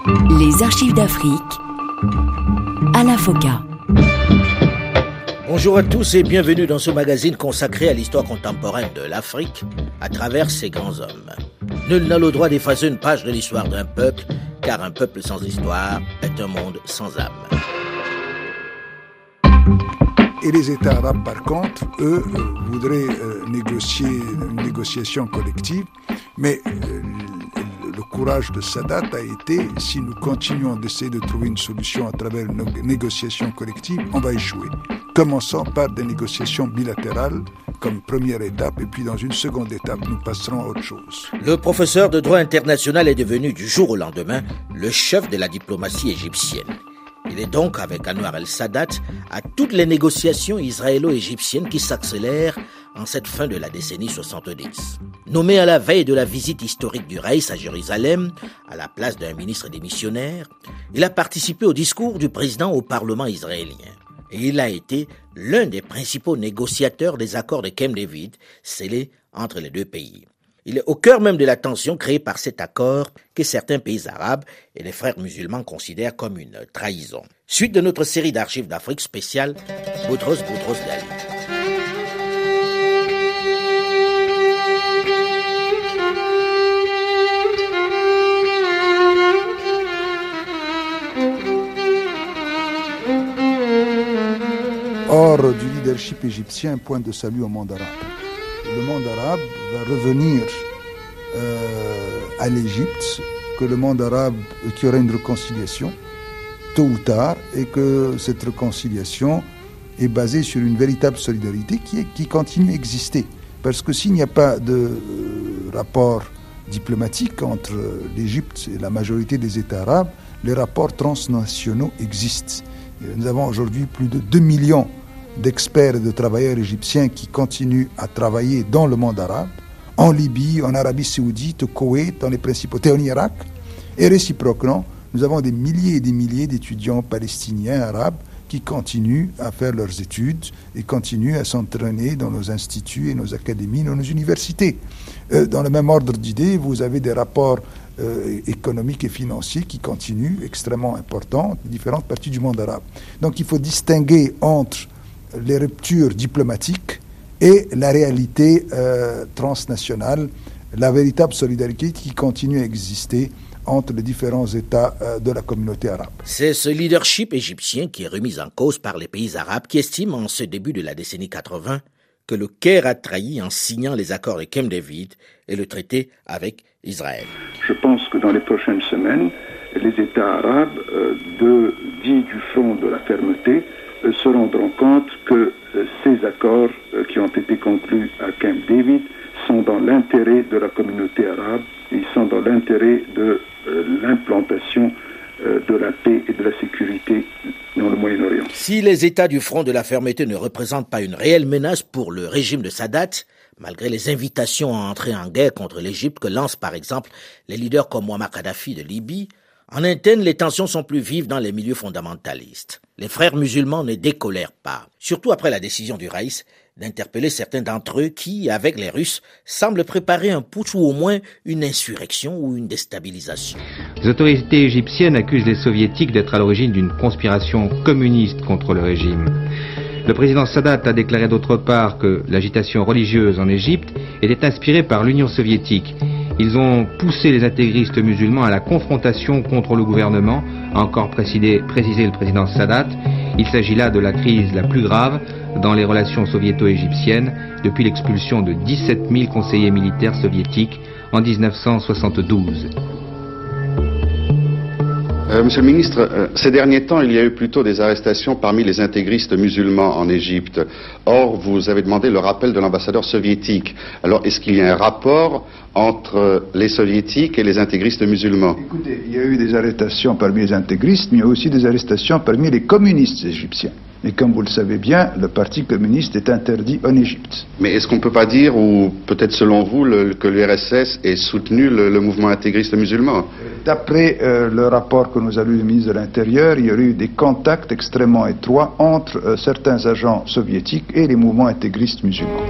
Les archives d'Afrique, Alain Foka. Bonjour à tous et bienvenue dans ce magazine consacré à l'histoire contemporaine de l'Afrique à travers ses grands hommes. Nul n'a le droit d'effacer une page de l'histoire d'un peuple, car un peuple sans histoire est un monde sans âme. Et les États arabes, par contre, eux, voudraient négocier une négociation collective, mais le courage de Sadat a été, si nous continuons d'essayer de trouver une solution à travers une négociation collective, on va échouer. Commençons par des négociations bilatérales comme première étape, et puis dans une seconde étape, nous passerons à autre chose. Le professeur de droit international est devenu du jour au lendemain le chef de la diplomatie égyptienne. Il est donc, avec Anwar el-Sadat, à toutes les négociations israélo-égyptiennes qui s'accélèrent en cette fin de la décennie 70. Nommé à la veille de la visite historique du Raïs à Jérusalem, à la place d'un ministre démissionnaire, il a participé au discours du président au Parlement israélien. Et il a été l'un des principaux négociateurs des accords de Camp David, scellés entre les deux pays. Il est au cœur même de la tension créée par cet accord que certains pays arabes et les frères musulmans considèrent comme une trahison. Suite de notre série d'archives d'Afrique spéciale, Boutros Ghali. Hors du leadership égyptien, point de salut au monde arabe. Le monde arabe va revenir à l'Égypte, que le monde arabe, qu'il y aura une réconciliation, tôt ou tard, et que cette réconciliation est basée sur une véritable solidarité qui continue à exister. Parce que s'il n'y a pas de rapport diplomatique entre l'Égypte et la majorité des États arabes, les rapports transnationaux existent. Nous avons aujourd'hui plus de 2 millions d'experts et de travailleurs égyptiens qui continuent à travailler dans le monde arabe, en Libye, en Arabie Saoudite, au Koweït, dans les principautés, en Irak. Et réciproquement, nous avons des milliers et des milliers d'étudiants palestiniens arabes qui continuent à faire leurs études et continuent à s'entraîner dans nos instituts et nos académies, dans nos universités. Dans le même ordre d'idées, vous avez des rapports économiques et financiers qui continuent, extrêmement importants, dans différentes parties du monde arabe. Donc il faut distinguer entre les ruptures diplomatiques et la réalité transnationale, la véritable solidarité qui continue à exister entre les différents États de la communauté arabe. C'est ce leadership égyptien qui est remis en cause par les pays arabes qui estiment en ce début de la décennie 80 que le Caire a trahi en signant les accords de Camp David et le traité avec Israël. Je pense que dans les prochaines semaines, les États arabes dits du front de la fermeté se rendront compte que ces accords qui ont été conclus à Camp David sont dans l'intérêt de la communauté arabe, ils sont dans l'intérêt de l'implantation de la paix et de la sécurité dans le Moyen-Orient. Si les États du front de la fermeté ne représentent pas une réelle menace pour le régime de Sadat, malgré les invitations à entrer en guerre contre l'Égypte que lancent par exemple les leaders comme Muammar Kadhafi de Libye, en interne, les tensions sont plus vives dans les milieux fondamentalistes. Les frères musulmans ne décolèrent pas, surtout après la décision du Raïs d'interpeller certains d'entre eux qui, avec les Russes, semblent préparer un putsch ou au moins une insurrection ou une déstabilisation. Les autorités égyptiennes accusent les soviétiques d'être à l'origine d'une conspiration communiste contre le régime. Le président Sadat a déclaré d'autre part que l'agitation religieuse en Égypte était inspirée par l'Union soviétique. Ils ont poussé les intégristes musulmans à la confrontation contre le gouvernement, a encore précisé le président Sadat. Il s'agit là de la crise la plus grave dans les relations soviéto-égyptiennes depuis l'expulsion de 17 000 conseillers militaires soviétiques en 1972. Monsieur le ministre, ces derniers temps, il y a eu plutôt des arrestations parmi les intégristes musulmans en Égypte. Or, vous avez demandé le rappel de l'ambassadeur soviétique. Alors, est-ce qu'il y a un rapport entre les soviétiques et les intégristes musulmans? Écoutez, il y a eu des arrestations parmi les intégristes, mais il y a aussi des arrestations parmi les communistes égyptiens. Et comme vous le savez bien, le parti communiste est interdit en Égypte. Mais est-ce qu'on ne peut pas dire, ou peut-être selon vous, que l'URSS ait soutenu le mouvement intégriste musulman? D'après le rapport que nous a lu le ministre de l'Intérieur, il y aurait eu des contacts extrêmement étroits entre certains agents soviétiques et les mouvements intégristes musulmans.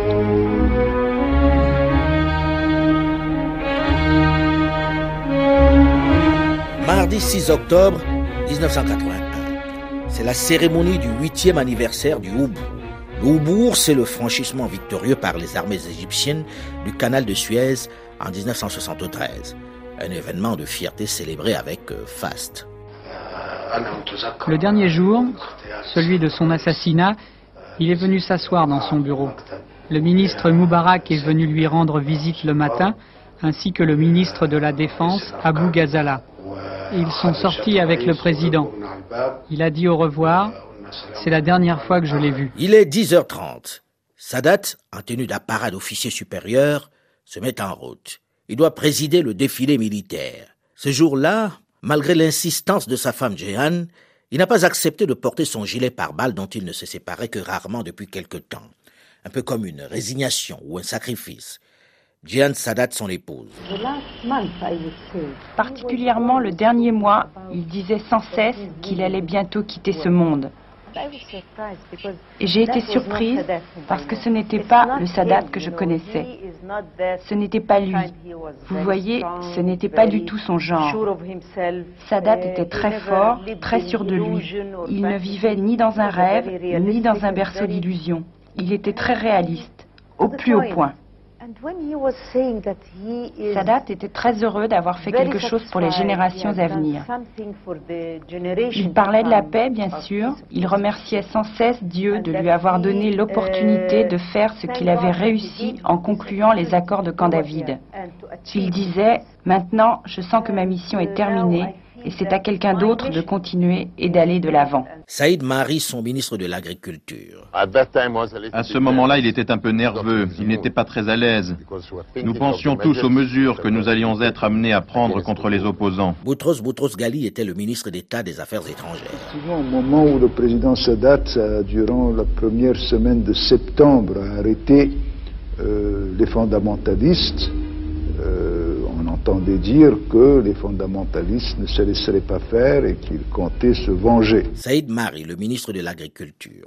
mardi 6 octobre 1981. C'est la cérémonie du 8e anniversaire du Houbourg. Le Houbourg, c'est le franchissement victorieux par les armées égyptiennes du canal de Suez en 1973. Un événement de fierté célébré avec faste. Le dernier jour, celui de son assassinat, il est venu s'asseoir dans son bureau. Le ministre Moubarak est venu lui rendre visite le matin, ainsi que le ministre de la Défense, Abou Ghazala. Ils sont sortis avec le président. Il a dit au revoir. C'est la dernière fois que je l'ai vu. Il est 10h30. Sadat, en tenue d'apparat d'officier supérieur, se met en route. Il doit présider le défilé militaire. Ce jour-là, malgré l'insistance de sa femme Jehan, il n'a pas accepté de porter son gilet pare-balles dont il ne se séparait que rarement depuis quelque temps. Un peu comme une résignation ou un sacrifice. Jehan Sadat, son épouse. Particulièrement le dernier mois, il disait sans cesse qu'il allait bientôt quitter ce monde. Et j'ai été surprise parce que ce n'était pas le Sadat que je connaissais. Ce n'était pas lui. Vous voyez, ce n'était pas du tout son genre. Sadat était très fort, très sûr de lui. Il ne vivait ni dans un rêve, ni dans un berceau d'illusions. Il était très réaliste, au plus haut point. Sadat était très heureux d'avoir fait quelque chose pour les générations à venir. Il parlait de la paix, bien sûr. Il remerciait sans cesse Dieu de lui avoir donné l'opportunité de faire ce qu'il avait réussi en concluant les accords de Camp David. Il disait « Maintenant, je sens que ma mission est terminée. » Et c'est à quelqu'un d'autre de continuer et d'aller de l'avant. Saïd Mahri, son ministre de l'Agriculture. À ce moment-là, il était un peu nerveux, il n'était pas très à l'aise. Nous pensions tous aux mesures que nous allions être amenés à prendre contre les opposants. Boutros Ghali était le ministre d'État des Affaires étrangères. Au moment où le président Sadat, durant la première semaine de septembre, a arrêté les fondamentalistes, on entendait dire que les fondamentalistes ne se laisseraient pas faire et qu'ils comptaient se venger. Saïd Mahri, le ministre de l'Agriculture.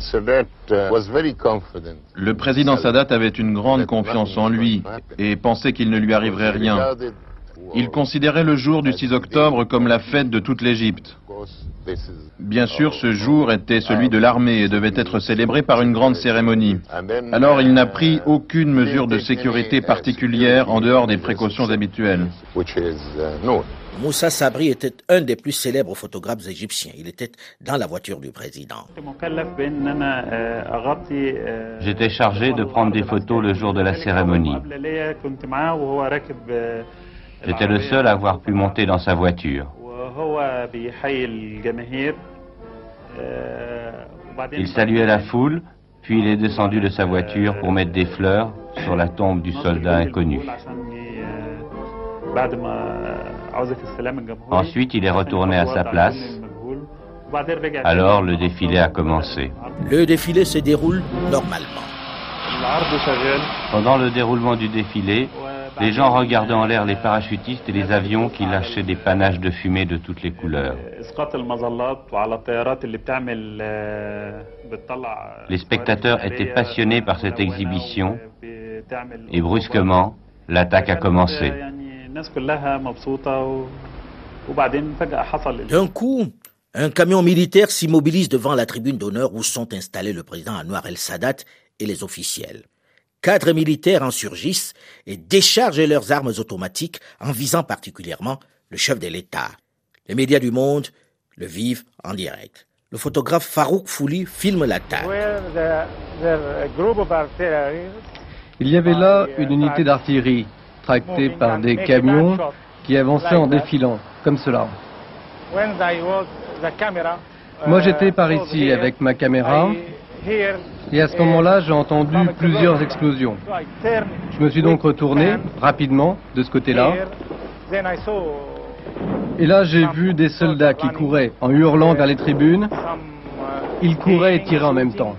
Le président Sadat avait une grande confiance en lui et pensait qu'il ne lui arriverait rien. Il considérait le jour du 6 octobre comme la fête de toute l'Égypte. Bien sûr, ce jour était celui de l'armée et devait être célébré par une grande cérémonie. Alors, il n'a pris aucune mesure de sécurité particulière en dehors des précautions habituelles. Moussa Sabri était un des plus célèbres photographes égyptiens. Il était dans la voiture du président. J'étais chargé de prendre des photos le jour de la cérémonie. J'étais le seul à avoir pu monter dans sa voiture. Il saluait la foule, puis il est descendu de sa voiture pour mettre des fleurs sur la tombe du soldat inconnu. Ensuite, il est retourné à sa place. Alors, le défilé a commencé. Le défilé se déroule normalement. Pendant le déroulement du défilé, les gens regardaient en l'air les parachutistes et les avions qui lâchaient des panaches de fumée de toutes les couleurs. Les spectateurs étaient passionnés par cette exhibition et brusquement, l'attaque a commencé. D'un coup, un camion militaire s'immobilise devant la tribune d'honneur où sont installés le président Anwar el-Sadat et les officiels. 4 militaires en surgissent et déchargent leurs armes automatiques en visant particulièrement le chef de l'État. Les médias du monde le vivent en direct. Le photographe Farouk Fouli filme l'attaque. Il y avait là une unité d'artillerie tractée par des camions qui avançaient en défilant, comme cela. Moi j'étais par ici avec ma caméra. Et à ce moment-là, j'ai entendu plusieurs explosions. Je me suis donc retourné rapidement de ce côté-là. Et là, j'ai vu des soldats qui couraient en hurlant vers les tribunes. Ils couraient et tiraient en même temps.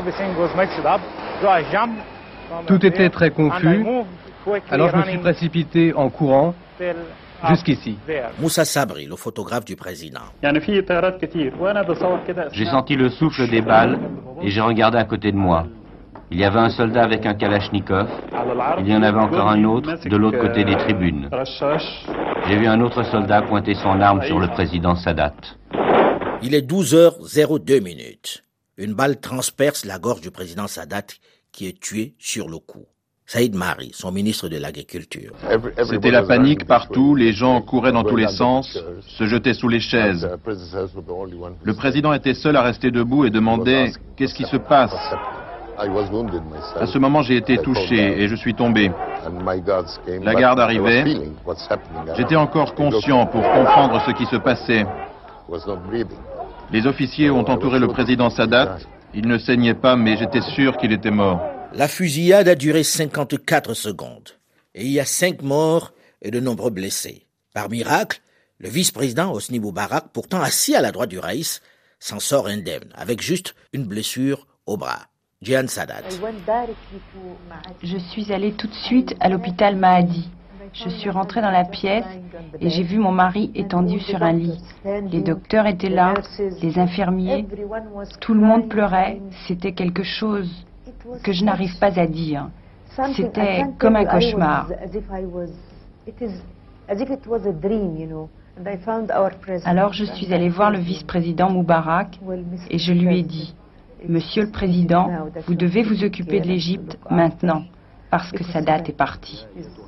Tout était très confus. Alors je me suis précipité en courant jusqu'ici. Moussa Sabri, le photographe du président. J'ai senti le souffle des balles et j'ai regardé à côté de moi. Il y avait un soldat avec un kalachnikov. Il y en avait encore un autre de l'autre côté des tribunes. J'ai vu un autre soldat pointer son arme sur le président Sadat. Il est 12h02. Une balle transperce la gorge du président Sadat qui est tué sur le coup. Saïd Mari, son ministre de l'Agriculture. C'était la panique partout, les gens couraient dans tous les sens, se jetaient sous les chaises. Le président était seul à rester debout et demandait « Qu'est-ce qui se passe ?» À ce moment, j'ai été touché et je suis tombé. La garde arrivait. J'étais encore conscient pour comprendre ce qui se passait. Les officiers ont entouré le président Sadat. Il ne saignait pas, mais j'étais sûr qu'il était mort. La fusillade a duré 54 secondes. Et il y a 5 morts et de nombreux blessés. Par miracle, le vice-président Hosni Moubarak, pourtant assis à la droite du Raïs, s'en sort indemne, avec juste une blessure au bras. Jihan Sadat. Je suis allée tout de suite à l'hôpital Mahadi. Je suis rentrée dans la pièce et j'ai vu mon mari étendu sur un lit. Les docteurs étaient là, les infirmiers. Tout le monde pleurait. C'était quelque chose que je n'arrive pas à dire. C'était comme un cauchemar. Alors je suis allée voir le vice-président Moubarak et je lui ai dit « Monsieur le Président, vous devez vous occuper de l'Égypte maintenant, parce que Sadat est parti. »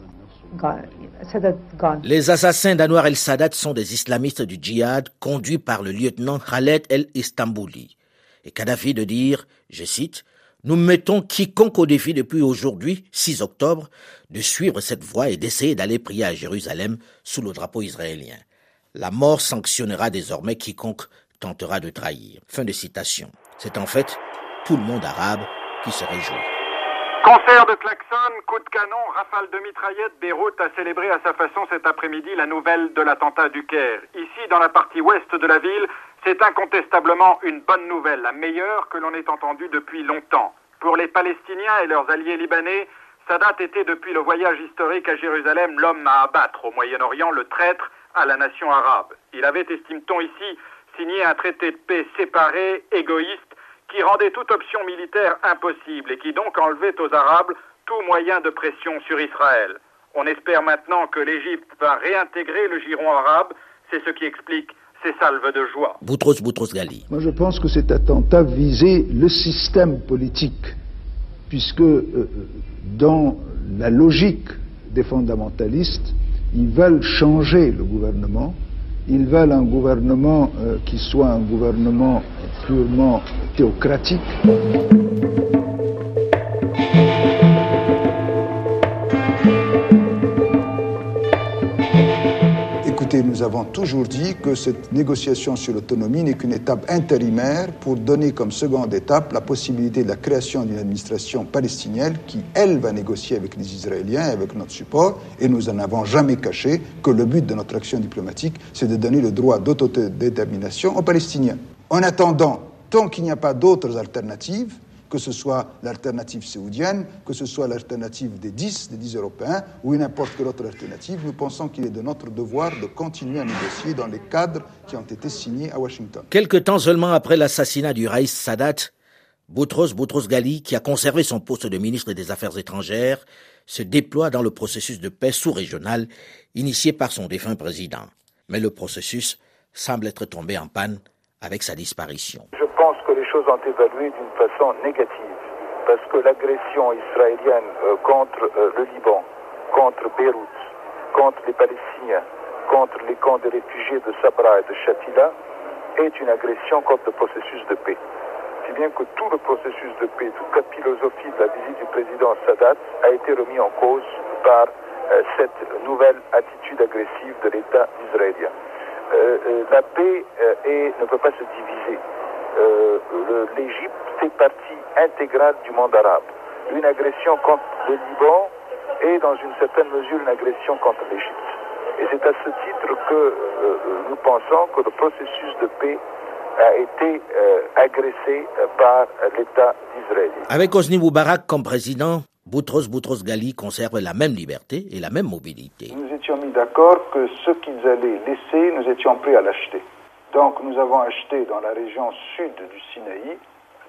Les assassins d'Anwar el-Sadat sont des islamistes du djihad conduits par le lieutenant Khaled el-Istanbuli. Et Kadhafi de dire, je cite, « Nous mettons quiconque au défi depuis aujourd'hui, 6 octobre, de suivre cette voie et d'essayer d'aller prier à Jérusalem sous le drapeau israélien. La mort sanctionnera désormais quiconque tentera de trahir. » Fin de citation. C'est en fait tout le monde arabe qui se réjouit. Concert de klaxons, coups de canon, rafales de mitraillettes, Beyrouth a célébré à sa façon cet après-midi la nouvelle de l'attentat du Caire. Ici, dans la partie ouest de la ville, c'est incontestablement une bonne nouvelle, la meilleure que l'on ait entendue depuis longtemps. Pour les Palestiniens et leurs alliés libanais, Sadat était depuis le voyage historique à Jérusalem l'homme à abattre au Moyen-Orient, le traître à la nation arabe. Il avait, estime-t-on ici, signé un traité de paix séparé, égoïste, qui rendait toute option militaire impossible et qui donc enlevait aux Arabes tout moyen de pression sur Israël. On espère maintenant que l'Égypte va réintégrer le giron arabe, c'est ce qui explique ces salves de joie. Boutros Ghali. Moi je pense que cet attentat visait le système politique, puisque dans la logique des fondamentalistes, ils veulent changer le gouvernement. Ils veulent un gouvernement qui soit un gouvernement purement théocratique. Écoutez, nous avons toujours dit que cette négociation sur l'autonomie n'est qu'une étape intérimaire pour donner comme seconde étape la possibilité de la création d'une administration palestinienne qui, elle, va négocier avec les Israéliens et avec notre support. Et nous n'en avons jamais caché que le but de notre action diplomatique, c'est de donner le droit d'autodétermination aux Palestiniens. En attendant, tant qu'il n'y a pas d'autres alternatives, que ce soit l'alternative saoudienne, que ce soit l'alternative des 10 Européens, ou n'importe quelle autre alternative, nous pensons qu'il est de notre devoir de continuer à négocier dans les cadres qui ont été signés à Washington. Quelque temps seulement après l'assassinat du Raïs Sadat, Boutros Ghali, qui a conservé son poste de ministre des Affaires étrangères, se déploie dans le processus de paix sous-régional initié par son défunt président. Mais le processus semble être tombé en panne avec sa disparition. Je pense que les choses ont évolué d'une façon négative, parce que l'agression israélienne contre le Liban, contre Beyrouth, contre les Palestiniens, contre les camps de réfugiés de Sabra et de Shatila, est une agression contre le processus de paix. Si bien que tout le processus de paix, toute la philosophie de la visite du président Sadat a été remis en cause par cette nouvelle attitude agressive de l'État israélien. La paix ne peut pas se diviser. L'Égypte fait partie intégrale du monde arabe. Une agression contre le Liban est dans une certaine mesure une agression contre l'Égypte. Et c'est à ce titre que nous pensons que le processus de paix a été agressé par l'État d'Israël. Avec Hosni Moubarak comme président, Boutros Ghali conserve la même liberté et la même mobilité. Nous étions mis d'accord que ce qu'ils allaient laisser, nous étions prêts à l'acheter. Donc nous avons acheté dans la région sud du Sinaï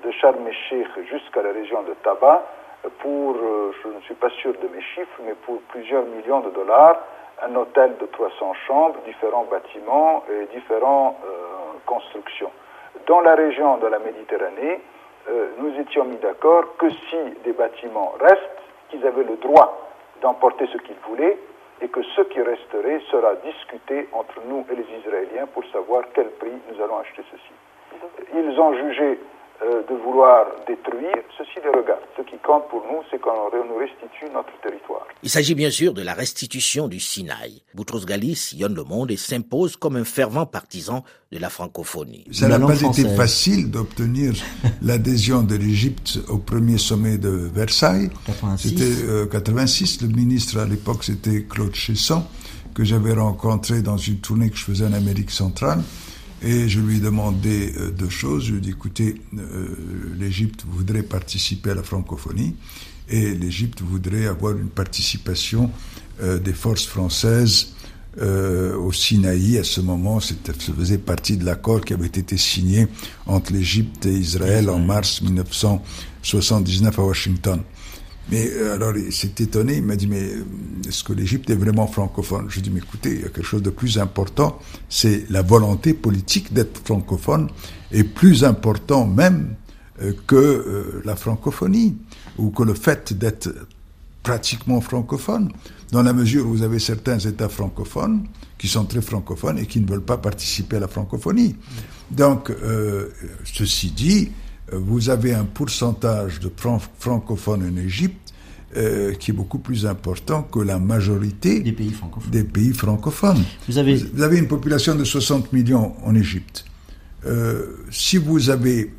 de Sharm el-Sheikh jusqu'à la région de Taba pour, je ne suis pas sûr de mes chiffres, mais pour plusieurs millions de dollars, un hôtel de 300 chambres, différents bâtiments et différentes constructions. Dans la région de la Méditerranée, nous étions mis d'accord que si des bâtiments restent, qu'ils avaient le droit d'emporter ce qu'ils voulaient et que ce qui resterait sera discuté entre nous et les Israéliens pour savoir quel prix nous allons acheter ceci. Ils ont jugé de vouloir détruire, ceci les regarde. Ce qui compte pour nous, c'est qu'on nous restitue notre territoire. Il s'agit bien sûr de la restitution du Sinaï. Boutros Ghali sillonne le monde et s'impose comme un fervent partisan de la francophonie. Ça n'a pas été facile d'obtenir l'adhésion de l'Égypte au premier sommet de Versailles. 86. C'était 86. Le ministre à l'époque, c'était Claude Chesson, que j'avais rencontré dans une tournée que je faisais en Amérique centrale. Et je lui ai demandé deux choses. Je lui ai dit, écoutez, l'Égypte voudrait participer à la francophonie et l'Égypte voudrait avoir une participation des forces françaises au Sinaï. À ce moment, ça faisait partie de l'accord qui avait été signé entre l'Égypte et Israël en mars 1979 à Washington. Mais alors, il s'est étonné, il m'a dit, mais est-ce que l'Égypte est vraiment francophone? Je lui ai dit, mais écoutez, il y a quelque chose de plus important, c'est la volonté politique d'être francophone, et plus important même que la francophonie, ou que le fait d'être pratiquement francophone, dans la mesure où vous avez certains États francophones qui sont très francophones et qui ne veulent pas participer à la francophonie. Donc, ceci dit, vous avez un pourcentage de francophones en Égypte qui est beaucoup plus important que la majorité des pays francophones. Vous avez une population de 60 millions en Égypte. Si vous avez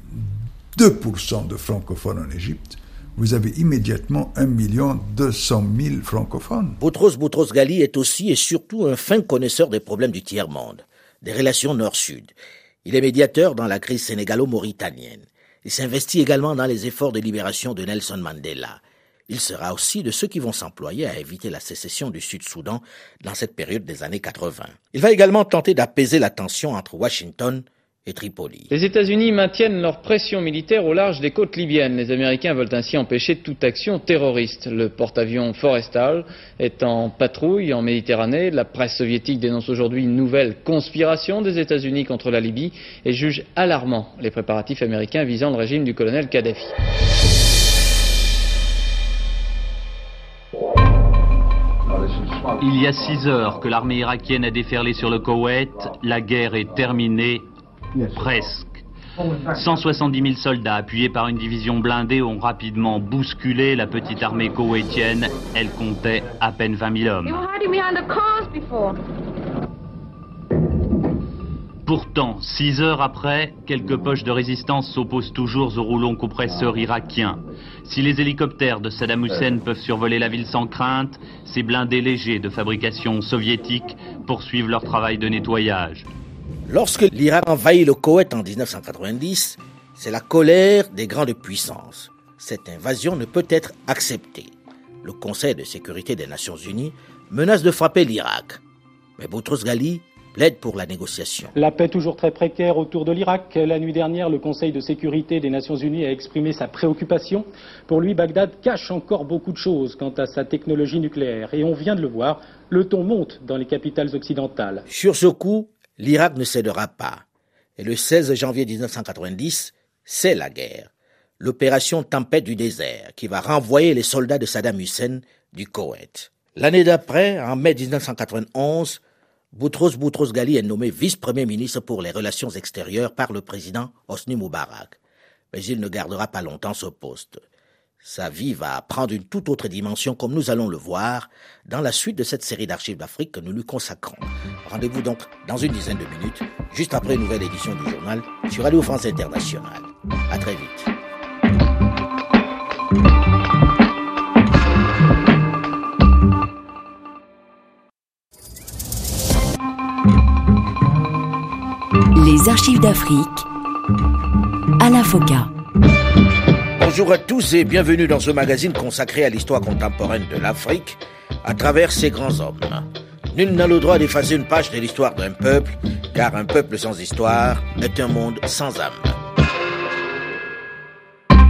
2% de francophones en Égypte, vous avez immédiatement 1 200 000 francophones. Boutros Ghali est aussi et surtout un fin connaisseur des problèmes du tiers-monde, des relations nord-sud. Il est médiateur dans la crise sénégalo-mauritanienne. Il s'investit également dans les efforts de libération de Nelson Mandela. Il sera aussi de ceux qui vont s'employer à éviter la sécession du Sud-Soudan dans cette période des années 80. Il va également tenter d'apaiser la tension entre Washington et Tripoli. Les États-Unis maintiennent leur pression militaire au large des côtes libyennes. Les Américains veulent ainsi empêcher toute action terroriste. Le porte-avions Forrestal est en patrouille en Méditerranée. La presse soviétique dénonce aujourd'hui une nouvelle conspiration des États-Unis contre la Libye et juge alarmant les préparatifs américains visant le régime du colonel Kadhafi. Il y a 6 heures que l'armée irakienne a déferlé sur le Koweït. La guerre est terminée. Presque. 170 000 soldats appuyés par une division blindée ont rapidement bousculé la petite armée koweïtienne. Elle comptait à peine 20 000 hommes. Pourtant, 6 heures après, quelques poches de résistance s'opposent toujours aux rouleaux compresseurs irakiens. Si les hélicoptères de Saddam Hussein peuvent survoler la ville sans crainte, ces blindés légers de fabrication soviétique poursuivent leur travail de nettoyage. Lorsque l'Irak envahit le Koweït en 1990, c'est la colère des grandes puissances. Cette invasion ne peut être acceptée. Le Conseil de sécurité des Nations Unies menace de frapper l'Irak. Mais Boutros Ghali plaide pour la négociation. La paix toujours très précaire autour de l'Irak. La nuit dernière, le Conseil de sécurité des Nations Unies a exprimé sa préoccupation. Pour lui, Bagdad cache encore beaucoup de choses quant à sa technologie nucléaire. Et on vient de le voir, le ton monte dans les capitales occidentales. Sur ce coup, l'Irak ne cédera pas. Et le 16 janvier 1990, c'est la guerre. L'opération Tempête du désert qui va renvoyer les soldats de Saddam Hussein du Koweït. L'année d'après, en mai 1991, Boutros Ghali est nommé vice-premier ministre pour les relations extérieures par le président Hosni Moubarak. Mais il ne gardera pas longtemps ce poste. Sa vie va prendre une toute autre dimension comme nous allons le voir dans la suite de cette série d'archives d'Afrique que nous lui consacrons. Rendez-vous donc dans une dizaine de minutes, juste après une nouvelle édition du journal sur Radio France Internationale. À très vite. Les archives d'Afrique, Alain Foka. Bonjour à tous et bienvenue dans ce magazine consacré à l'histoire contemporaine de l'Afrique à travers ses grands hommes. Nul n'a le droit d'effacer une page de l'histoire d'un peuple, car un peuple sans histoire est un monde sans âme.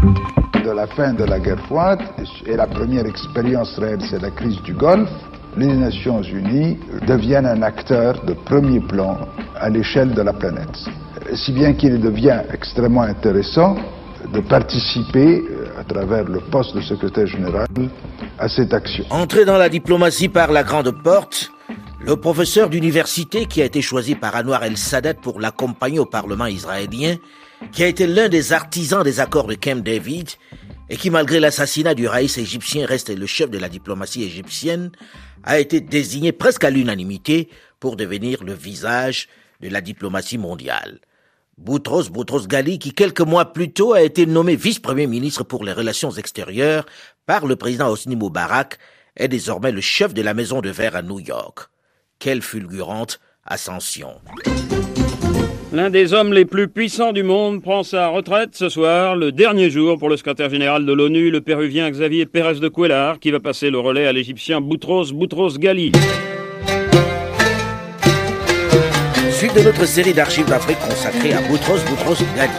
de la fin de la guerre froide, et la première expérience réelle, c'est la crise du Golfe, les Nations Unies deviennent un acteur de premier plan à l'échelle de la planète. Si bien qu'il devient extrêmement intéressant de participer, à travers le poste de secrétaire général, à cette action. Entré dans la diplomatie par la grande porte, le professeur d'université qui a été choisi par Anwar el-Sadat pour l'accompagner au Parlement israélien, qui a été l'un des artisans des accords de Camp David et qui, malgré l'assassinat du raïs égyptien, reste le chef de la diplomatie égyptienne, a été désigné presque à l'unanimité pour devenir le visage de la diplomatie mondiale. Boutros Ghali, qui quelques mois plus tôt a été nommé vice-premier ministre pour les relations extérieures par le président Hosni Moubarak, est désormais le chef de la Maison de Verre à New York. Quelle fulgurante ascension! L'un des hommes les plus puissants du monde prend sa retraite ce soir, le dernier jour pour le secrétaire général de l'ONU, le péruvien Xavier Pérez de Cuellar, qui va passer le relais à l'égyptien Boutros Ghali. Suite de notre série d'archives d'Afrique consacrée à Boutros Ghali.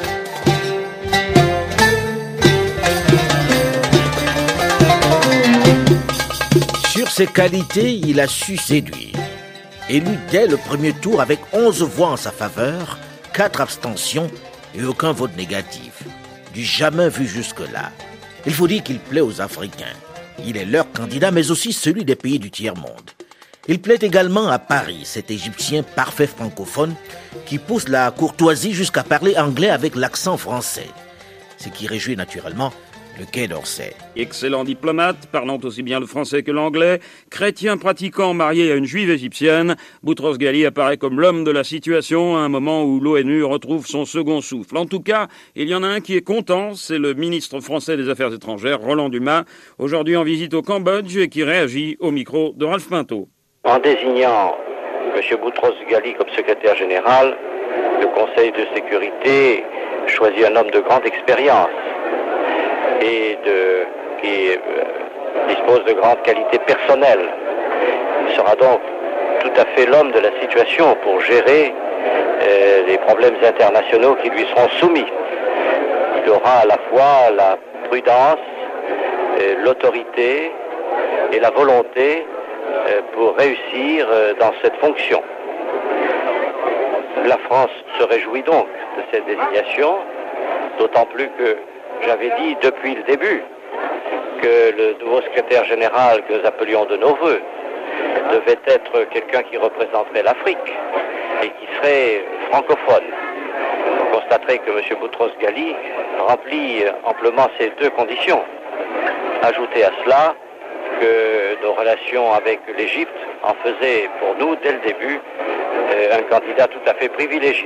Sur ses qualités, il a su séduire. Élu dès le premier tour avec 11 voix en sa faveur, 4 abstentions et aucun vote négatif. Du jamais vu jusque-là. Il faut dire qu'il plaît aux Africains. Il est leur candidat, mais aussi celui des pays du tiers-monde. Il plaît également à Paris, cet Égyptien parfait francophone qui pousse la courtoisie jusqu'à parler anglais avec l'accent français. Ce qui réjouit naturellement le Quai d'Orsay. Excellent diplomate, parlant aussi bien le français que l'anglais, chrétien pratiquant marié à une juive égyptienne, Boutros Ghali apparaît comme l'homme de la situation à un moment où l'ONU retrouve son second souffle. En tout cas, il y en a un qui est content, c'est le ministre français des Affaires étrangères, Roland Dumas, aujourd'hui en visite au Cambodge et qui réagit au micro de Ralph Pinto. En désignant M. Boutros Ghali comme secrétaire général, le Conseil de sécurité choisit un homme de grande expérience et qui dispose de grandes qualités personnelles. Il sera donc tout à fait l'homme de la situation pour gérer les problèmes internationaux qui lui seront soumis. Il aura à la fois la prudence, l'autorité et la volonté pour réussir dans cette fonction. La France se réjouit donc de cette désignation, d'autant plus que j'avais dit depuis le début que le nouveau secrétaire général que nous appelions de nos voeux devait être quelqu'un qui représenterait l'Afrique et qui serait francophone. Vous constaterez que M. Boutros Ghali remplit amplement ces deux conditions. Ajoutez à cela que nos relations avec l'Égypte en faisaient pour nous, dès le début, un candidat tout à fait privilégié.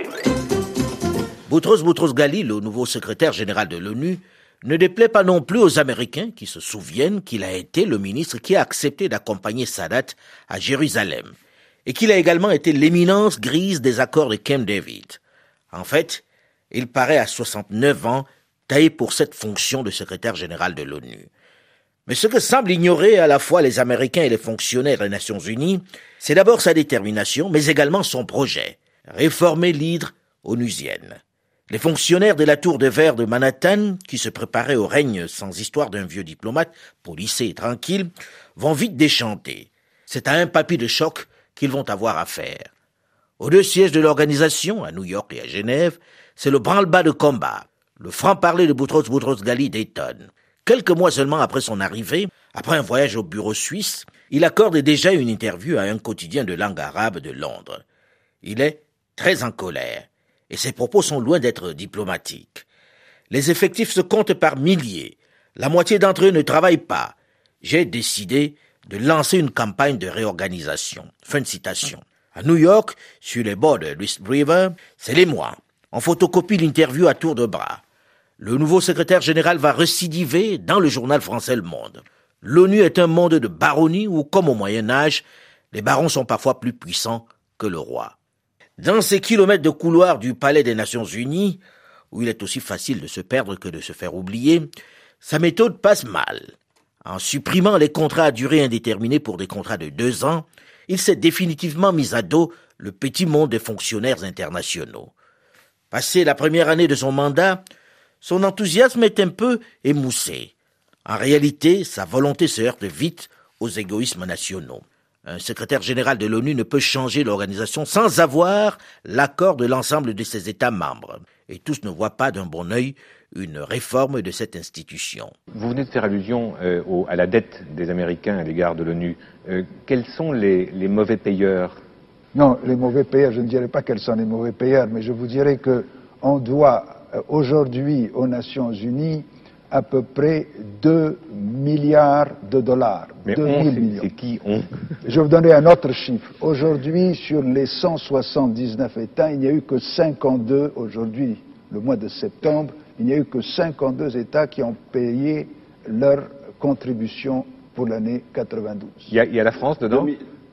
Boutros Ghali, le nouveau secrétaire général de l'ONU, ne déplaît pas non plus aux Américains qui se souviennent qu'il a été le ministre qui a accepté d'accompagner Sadat à Jérusalem et qu'il a également été l'éminence grise des accords de Camp David. En fait, il paraît à 69 ans taillé pour cette fonction de secrétaire général de l'ONU. Mais ce que semblent ignorer à la fois les Américains et les fonctionnaires des Nations Unies, c'est d'abord sa détermination, mais également son projet, réformer l'hydre onusienne. Les fonctionnaires de la tour de verre de Manhattan, qui se préparaient au règne sans histoire d'un vieux diplomate, policé et tranquille, vont vite déchanter. C'est à un papy de choc qu'ils vont avoir affaire. Aux deux sièges de l'organisation, à New York et à Genève, c'est le branle-bas de combat. Le franc-parler de Boutros Ghali détonne. Quelques mois seulement après son arrivée, après un voyage au bureau suisse, il accorde déjà une interview à un quotidien de langue arabe de Londres. Il est très en colère. Et ses propos sont loin d'être diplomatiques. Les effectifs se comptent par milliers. La moitié d'entre eux ne travaillent pas. J'ai décidé de lancer une campagne de réorganisation. Fin de citation. À New York, sur les bords de l'East River, c'est les mois. On photocopie l'interview à tour de bras. Le nouveau secrétaire général va récidiver dans le journal français Le Monde. L'ONU est un monde de baronnie où, comme au Moyen-Âge, les barons sont parfois plus puissants que le roi. Dans ces kilomètres de couloirs du Palais des Nations Unies, où il est aussi facile de se perdre que de se faire oublier, sa méthode passe mal. En supprimant les contrats à durée indéterminée pour des contrats de 2 ans, il s'est définitivement mis à dos le petit monde des fonctionnaires internationaux. Passé la première année de son mandat, son enthousiasme est un peu émoussé. En réalité, sa volonté se heurte vite aux égoïsmes nationaux. Un secrétaire général de l'ONU ne peut changer l'organisation sans avoir l'accord de l'ensemble de ses États membres. Et tous ne voient pas d'un bon œil une réforme de cette institution. Vous venez de faire allusion à la dette des Américains à l'égard de l'ONU. Quels sont les mauvais payeurs? Non, les mauvais payeurs, je ne dirais pas quels sont les mauvais payeurs, mais je vous dirais qu'on doit aujourd'hui aux Nations Unies à peu près 2 milliards de dollars. Mais 2 000 millions. C'est qui on? Je vais vous donner un autre chiffre. Aujourd'hui, sur les 179 États, il n'y a eu que 52, aujourd'hui, le mois de septembre, il n'y a eu que 52 États qui ont payé leur contribution pour l'année 92. Il y a la France dedans?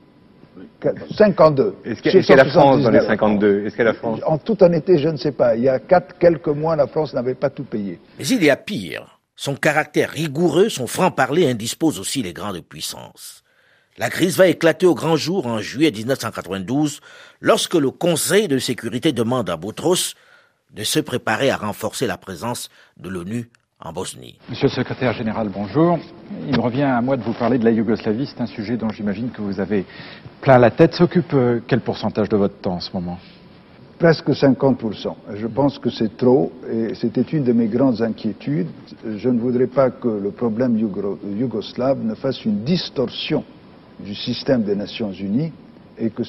52. Est-ce qu'il y a la France dans les 52? Est-ce qu'il y a la France? En toute honnêteté, je ne sais pas. Il y a quelques mois, la France n'avait pas tout payé. Mais il y a pire. Son caractère rigoureux, son franc-parler indispose aussi les grandes puissances. La crise va éclater au grand jour en juillet 1992, lorsque le Conseil de sécurité demande à Boutros de se préparer à renforcer la présence de l'ONU en Bosnie. Monsieur le secrétaire général, bonjour. Il me revient à moi de vous parler de la Yougoslavie. C'est un sujet dont j'imagine que vous avez plein la tête. S'occupe quel pourcentage de votre temps en ce moment? Presque 50%. Je pense que c'est trop et c'était une de mes grandes inquiétudes. Je ne voudrais pas que le problème yougoslave ne fasse une distorsion du système des Nations Unies et que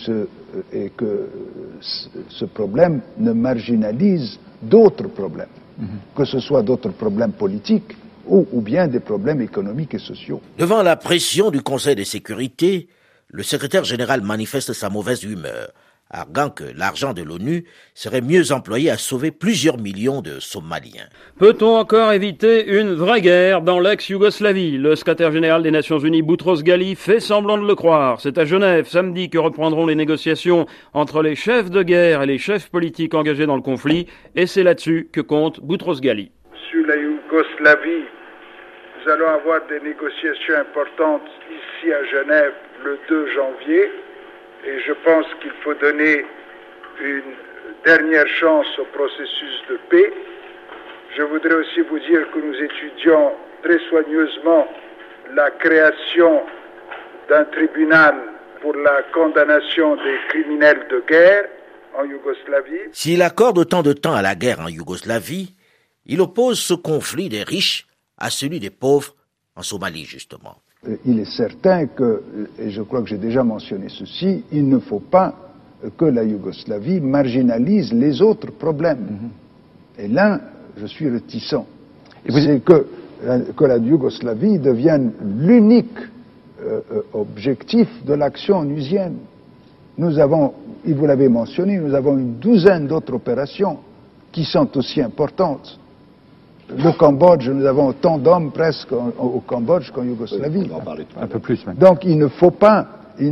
ce problème ne marginalise d'autres problèmes. Que ce soit d'autres problèmes politiques ou bien des problèmes économiques et sociaux. Devant la pression du Conseil de sécurité, le secrétaire général manifeste sa mauvaise humeur, arguant que l'argent de l'ONU serait mieux employé à sauver plusieurs millions de Somaliens. Peut-on encore éviter une vraie guerre dans l'ex-Yougoslavie? Le secrétaire général des Nations Unies, Boutros Ghali, fait semblant de le croire. C'est à Genève, samedi, que reprendront les négociations entre les chefs de guerre et les chefs politiques engagés dans le conflit, et c'est là-dessus que compte Boutros Ghali. Sur la Yougoslavie, nous allons avoir des négociations importantes ici à Genève le 2 janvier. Et je pense qu'il faut donner une dernière chance au processus de paix. Je voudrais aussi vous dire que nous étudions très soigneusement la création d'un tribunal pour la condamnation des criminels de guerre en Yougoslavie. S'il accorde autant de temps à la guerre en Yougoslavie, il oppose ce conflit des riches à celui des pauvres en Somalie, justement. Il est certain que, et je crois que j'ai déjà mentionné ceci, il ne faut pas que la Yougoslavie marginalise les autres problèmes. Et là, je suis réticent. C'est que la Yougoslavie devienne l'unique objectif de l'action onusienne. Nous avons, et vous l'avez mentionné, nous avons une douzaine d'autres opérations qui sont aussi importantes. Le Cambodge, nous avons autant d'hommes presque au Cambodge qu'en Yougoslavie. Un peu plus même. Donc il ne faut pas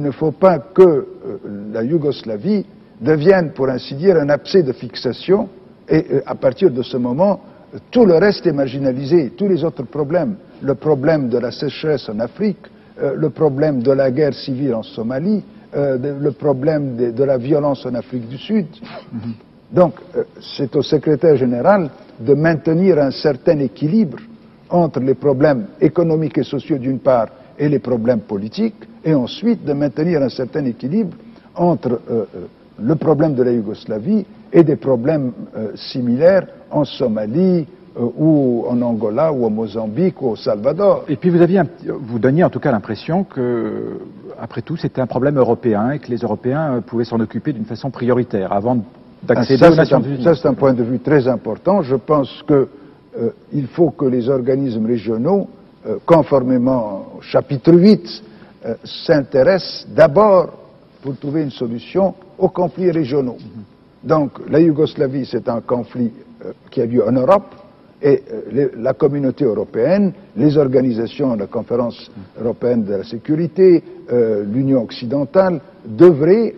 que la Yougoslavie devienne, pour ainsi dire, un abcès de fixation et à partir de ce moment, tout le reste est marginalisé, tous les autres problèmes. Le problème de la sécheresse en Afrique, le problème de la guerre civile en Somalie, le problème de la violence en Afrique du Sud. Donc c'est au secrétaire général de maintenir un certain équilibre entre les problèmes économiques et sociaux d'une part et les problèmes politiques, et ensuite de maintenir un certain équilibre entre le problème de la Yougoslavie et des problèmes similaires en Somalie ou en Angola ou au Mozambique ou au Salvador. Et puis vous donniez en tout cas l'impression que, après tout, c'était un problème européen et que les Européens pouvaient s'en occuper d'une façon prioritaire avant d'accéder aux Nations Unies. Ça, c'est un point de vue très important. Je pense qu'il faut que les organismes régionaux, conformément au chapitre 8, s'intéressent d'abord pour trouver une solution aux conflits régionaux. Donc, la Yougoslavie, c'est un conflit qui a lieu en Europe, et la communauté européenne, les organisations, la conférence européenne de la sécurité, l'Union occidentale, devraient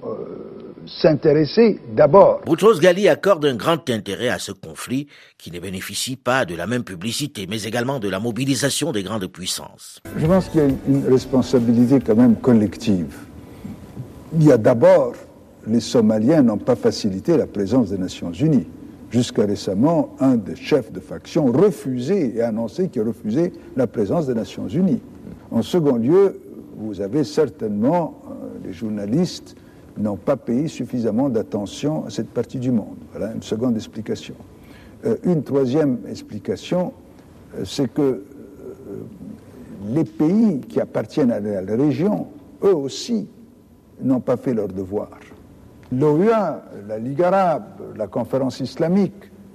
s'intéresser d'abord. Boutros Ghali accorde un grand intérêt à ce conflit qui ne bénéficie pas de la même publicité, mais également de la mobilisation des grandes puissances. Je pense qu'il y a une responsabilité quand même collective. Il y a d'abord, les Somaliens n'ont pas facilité la présence des Nations Unies. Jusqu'à récemment, un des chefs de faction refusait et annonçait qu'il refusait la présence des Nations Unies. En second lieu, vous avez certainement, les journalistes n'ont pas payé suffisamment d'attention à cette partie du monde. Voilà une seconde explication. Une troisième explication, c'est que les pays qui appartiennent à la région, eux aussi, n'ont pas fait leur devoir. L'OUA, la Ligue arabe, la conférence islamique,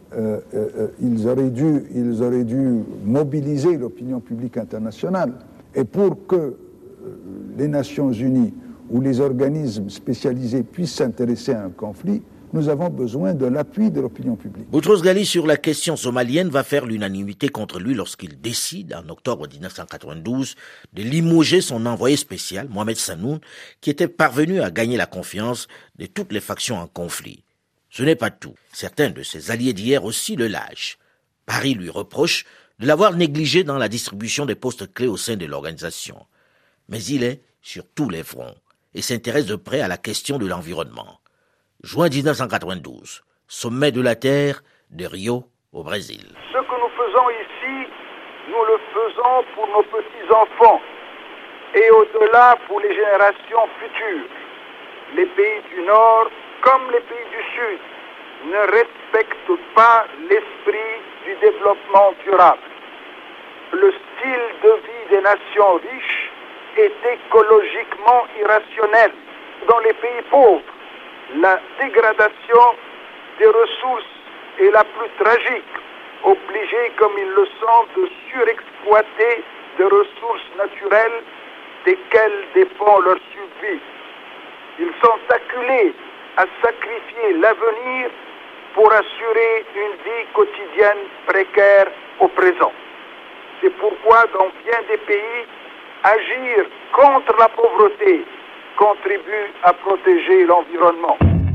ils auraient dû mobiliser l'opinion publique internationale. Et pour que les Nations Unies ou les organismes spécialisés puissent s'intéresser à un conflit, nous avons besoin de l'appui de l'opinion publique. Boutros Ghali, sur la question somalienne, va faire l'unanimité contre lui lorsqu'il décide, en octobre 1992, de limoger son envoyé spécial, Mohamed Sanoun, qui était parvenu à gagner la confiance de toutes les factions en conflit. Ce n'est pas tout. Certains de ses alliés d'hier aussi le lâchent. Paris lui reproche de l'avoir négligé dans la distribution des postes clés au sein de l'organisation. Mais il est sur tous les fronts et s'intéresse de près à la question de l'environnement. Juin 1992, sommet de la Terre de Rio au Brésil. Ce que nous faisons ici, nous le faisons pour nos petits-enfants et au-delà pour les générations futures. Les pays du Nord, comme les pays du Sud, ne respectent pas l'esprit du développement durable. Le style de vie des nations riches est écologiquement irrationnel. Dans les pays pauvres, la dégradation des ressources est la plus tragique, obligés comme ils le sont de surexploiter des ressources naturelles desquelles dépend leur survie. Ils sont acculés à sacrifier l'avenir pour assurer une vie quotidienne précaire au présent. C'est pourquoi dans bien des pays, agir contre la pauvreté contribue à protéger l'environnement.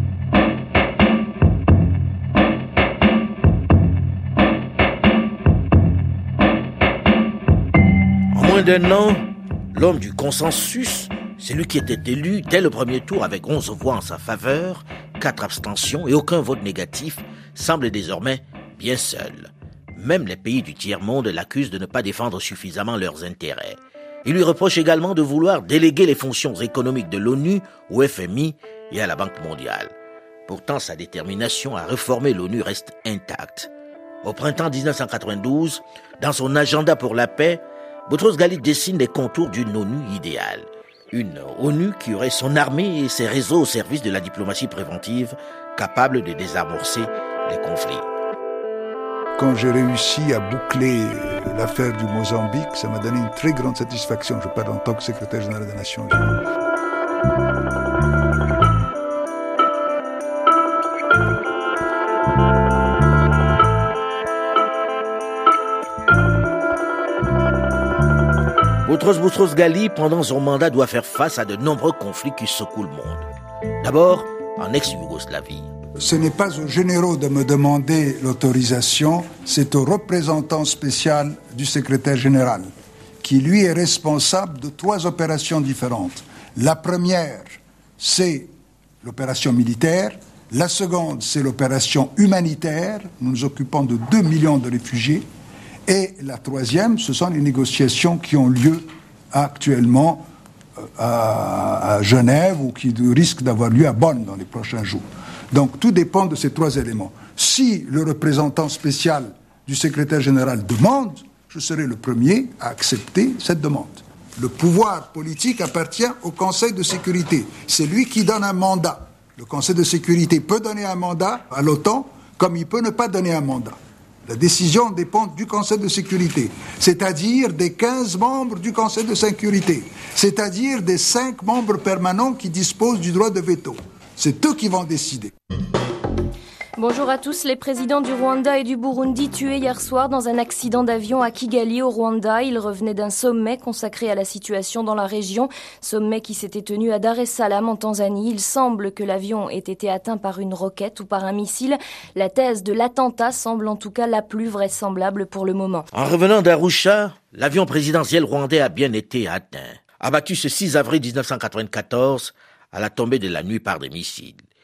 En moins d'un an, l'homme du consensus, celui qui était élu dès le premier tour avec 11 voix en sa faveur, 4 abstentions et aucun vote négatif, semble désormais bien seul. Même les pays du tiers-monde l'accusent de ne pas défendre suffisamment leurs intérêts. Il lui reproche également de vouloir déléguer les fonctions économiques de l'ONU au FMI et à la Banque mondiale. Pourtant, sa détermination à réformer l'ONU reste intacte. Au printemps 1992, dans son agenda pour la paix, Boutros Ghali dessine les contours d'une ONU idéale. Une ONU qui aurait son armée et ses réseaux au service de la diplomatie préventive, capable de désamorcer les conflits. Quand j'ai réussi à boucler l'affaire du Mozambique, ça m'a donné une très grande satisfaction. Je parle en tant que secrétaire général des Nations Unies. Boutros Ghali, pendant son mandat, doit faire face à de nombreux conflits qui secouent le monde. D'abord, en ex-Yougoslavie. Ce n'est pas aux généraux de me demander l'autorisation, c'est au représentant spécial du secrétaire général, qui lui est responsable de 3 opérations différentes. La première, c'est l'opération militaire. La seconde, c'est l'opération humanitaire. Nous nous occupons de 2 millions de réfugiés. Et la troisième, ce sont les négociations qui ont lieu actuellement à Genève ou qui risquent d'avoir lieu à Bonn dans les prochains jours. Donc tout dépend de ces 3 éléments. Si le représentant spécial du secrétaire général demande, je serai le premier à accepter cette demande. Le pouvoir politique appartient au Conseil de sécurité. C'est lui qui donne un mandat. Le Conseil de sécurité peut donner un mandat à l'OTAN, comme il peut ne pas donner un mandat. La décision dépend du Conseil de sécurité, c'est-à-dire des 15 membres du Conseil de sécurité, c'est-à-dire des 5 membres permanents qui disposent du droit de veto. C'est eux qui vont décider. Bonjour à tous. Les présidents du Rwanda et du Burundi tués hier soir dans un accident d'avion à Kigali au Rwanda. Ils revenaient d'un sommet consacré à la situation dans la région. Sommet qui s'était tenu à Dar es Salaam en Tanzanie. Il semble que l'avion ait été atteint par une roquette ou par un missile. La thèse de l'attentat semble en tout cas la plus vraisemblable pour le moment. En revenant d'Arusha, l'avion présidentiel rwandais a bien été atteint. Abattu ce 6 avril 1994 à la tombée de la nuit par des missiles.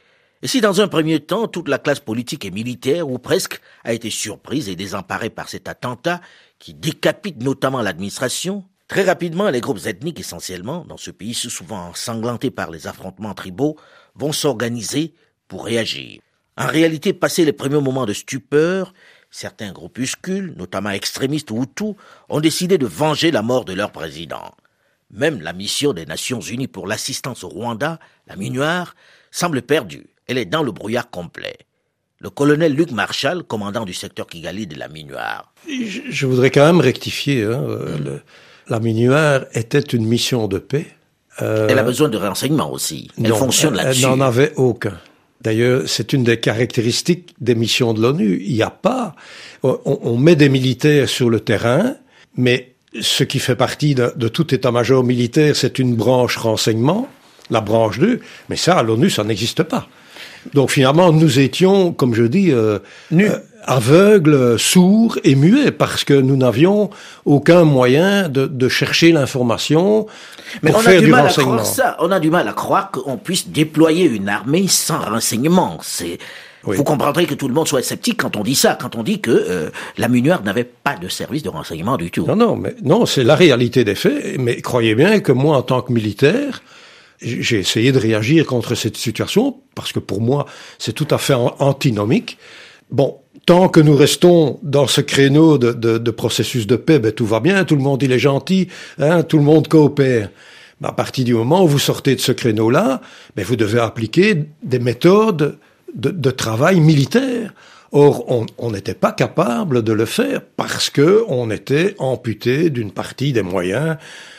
Et si dans un premier temps, toute la classe politique et militaire, ou presque, a été surprise et désemparée par cet attentat qui décapite notamment l'administration, très rapidement, les groupes ethniques essentiellement, dans ce pays souvent ensanglanté par les affrontements tribaux, vont s'organiser pour réagir. En réalité, passé les premiers moments de stupeur, certains groupuscules, notamment extrémistes ou Hutus, ont décidé de venger la mort de leur président. Même la mission des Nations Unies pour l'assistance au Rwanda, la MINUAR, semble perdue. Elle est dans le brouillard complet. Le colonel Luc Marshall, commandant du secteur Kigali de la MINUAR. Je voudrais quand même rectifier. La MINUAR était une mission de paix. Elle a besoin de renseignements aussi. Elle fonctionne là-dessus. Elle n'en avait aucun. D'ailleurs, c'est une des caractéristiques des missions de l'ONU. Il n'y a pas... On met des militaires sur le terrain, mais ce qui fait partie de tout état-major militaire, c'est une branche renseignement, la branche 2, mais ça, à l'ONU, ça n'existe pas. Donc finalement, nous étions, comme je dis, aveugles, sourds et muets, parce que nous n'avions aucun moyen de chercher l'information pour faire du renseignement. On a du mal à croire qu'on puisse déployer une armée sans renseignement. Oui. Vous comprendrez que tout le monde soit sceptique quand on dit ça, quand on dit que la MINUAR n'avait pas de service de renseignement du tout. Non, c'est la réalité des faits. Mais croyez bien que moi, en tant que militaire, j'ai essayé de réagir contre cette situation, parce que pour moi, c'est tout à fait antinomique. Bon, tant que nous restons dans ce créneau de processus de paix, tout va bien, tout le monde il est gentil, tout le monde coopère. Mais à partir du moment où vous sortez de ce créneau-là, vous devez appliquer des méthodes de travail militaire. Or, on n'était pas capable de le faire parce que on était amputé d'une partie des moyens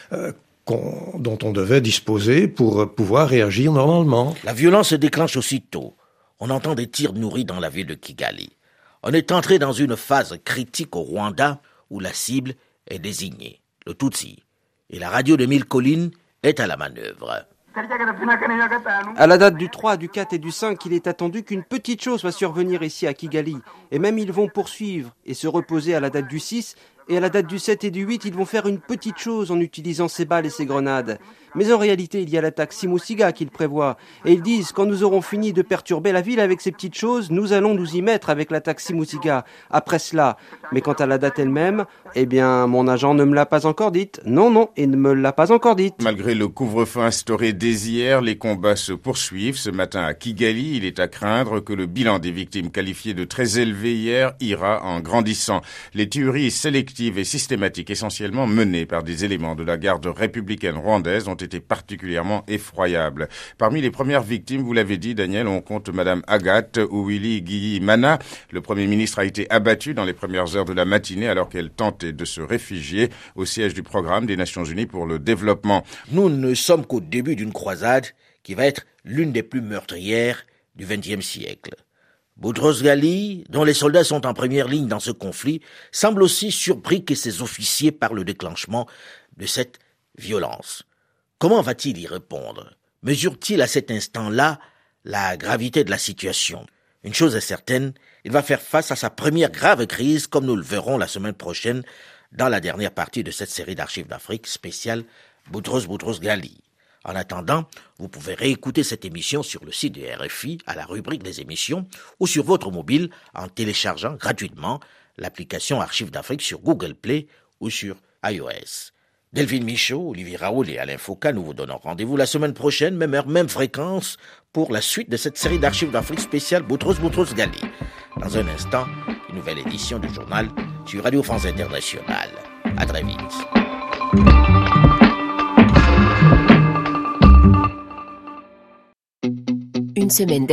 dont on devait disposer pour pouvoir réagir normalement. La violence se déclenche aussitôt. On entend des tirs nourris dans la ville de Kigali. On est entré dans une phase critique au Rwanda où la cible est désignée, le Tutsi. Et la radio de Mille Collines est à la manœuvre. À la date du 3, du 4 et du 5, il est attendu qu'une petite chose va survenir ici à Kigali. Et même ils vont poursuivre et se reposer à la date du 6. Et à la date du 7 et du 8, ils vont faire une petite chose en utilisant ces balles et ces grenades. Mais en réalité, il y a l'attaque Simusiga qu'ils prévoient. Et ils disent, quand nous aurons fini de perturber la ville avec ces petites choses, nous allons nous y mettre avec l'attaque Simusiga. Après cela. Mais quant à la date elle-même, mon agent ne me l'a pas encore dite. Non, il ne me l'a pas encore dite. Malgré le couvre-feu instauré dès hier, les combats se poursuivent. Ce matin à Kigali, il est à craindre que le bilan des victimes qualifié de très élevé hier ira en grandissant. Les tueries sélectives et systématiques, essentiellement menées par des éléments de la garde républicaine rwandaise, ont été particulièrement effroyables. Parmi les premières victimes, vous l'avez dit, Daniel, on compte Madame Agathe Uwilingiyimana. Le Premier ministre a été abattu dans les premières heures de la matinée alors qu'elle tentait de se réfugier au siège du programme des Nations Unies pour le développement. Nous ne sommes qu'au début d'une croisade qui va être l'une des plus meurtrières du XXe siècle. Boutros Ghali, dont les soldats sont en première ligne dans ce conflit, semble aussi surpris que ses officiers par le déclenchement de cette violence. Comment va-t-il y répondre? Mesure-t-il à cet instant-là la gravité de la situation? Une chose est certaine, il va faire face à sa première grave crise, comme nous le verrons la semaine prochaine dans la dernière partie de cette série d'archives d'Afrique spéciale Boutros Ghali. En attendant, vous pouvez réécouter cette émission sur le site de RFI à la rubrique des émissions ou sur votre mobile en téléchargeant gratuitement l'application Archives d'Afrique sur Google Play ou sur iOS. Delphine Michaud, Olivier Raoul et Alain Foucault, nous vous donnons rendez-vous la semaine prochaine, même heure, même fréquence, pour la suite de cette série d'archives d'Afrique spéciale Boutros Ghali. Dans un instant, une nouvelle édition du journal sur Radio France Internationale. À très vite. Une semaine